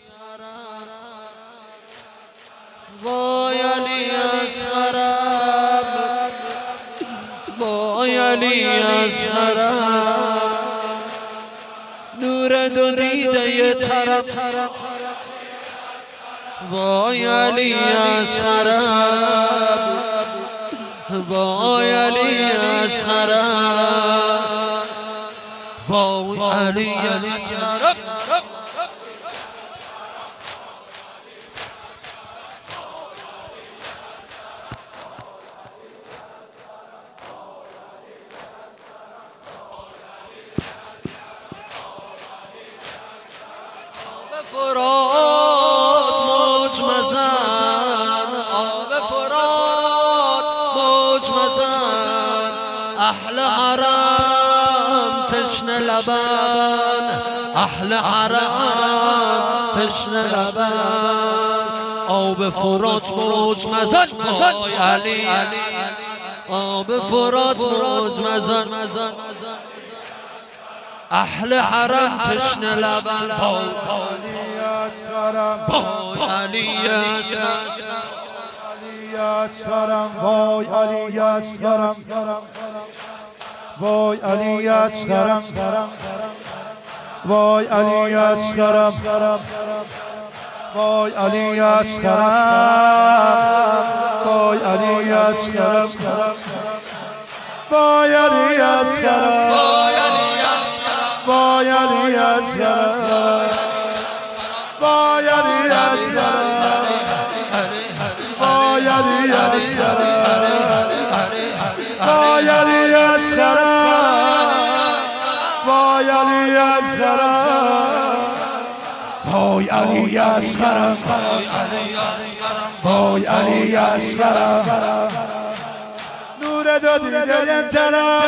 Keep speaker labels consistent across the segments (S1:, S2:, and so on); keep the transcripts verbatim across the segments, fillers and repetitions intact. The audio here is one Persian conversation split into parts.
S1: وای علی اصغرم وای علی اصغرم نور دو دیده ی طرب وای علی اصغرم وای علی اصغرم وای علی اصغرم فرات موج مزن آب فرات موج مزن اهل حرم تشنه لبن اهل حرم تشنه لبن آب فرات موج مزن وای علی آب فرات موج مزن اهل حرم تشنه لبن وای علی
S2: اصغرم وای علی اصغرم وای علی اصغرم وای علی اصغرم وای علی اصغرم وای علی اصغرم وای علی اصغرم وای علی اصغرم وای علی اصغرم وای علی اصغرم وای علی اصغرم وای علی اصغرم وای علی اصغرم وای علی اصغرم نور دو دیده طرب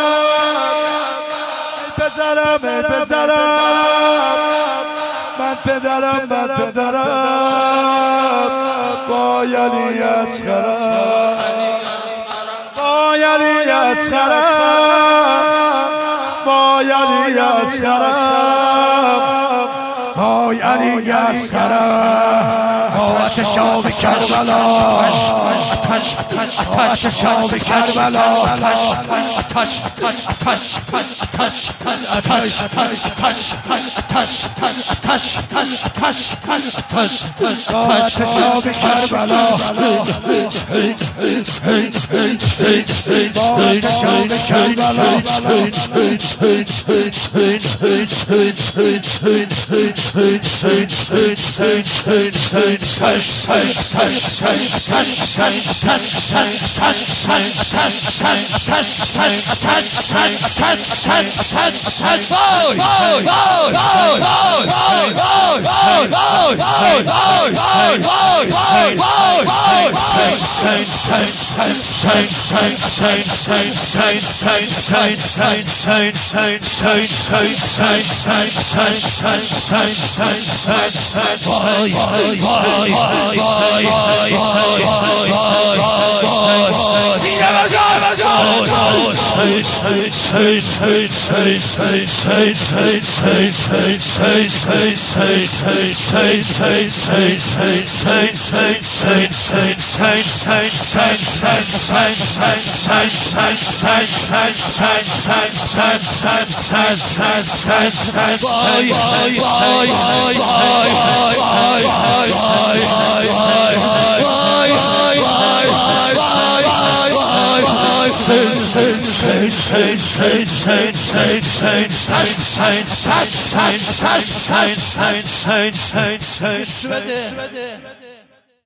S2: پسرم پسرم من پدرم من پدرم وای علی اصغرم وای علی اصغرم وای علی اصغرم وای علی اصغرم آتش آب کربلا آتش آتش آب کربلا آتش آتش آتش آتش آتش آتش آتش آتش آتش آتش آب کربلا آتش آب کربلا
S1: بده